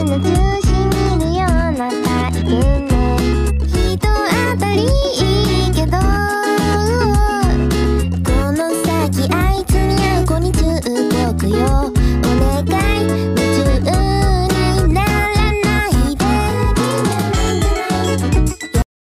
の中心にいるようなタイプね。人当たりいいけどこの先あいつに会う子に忠告よ。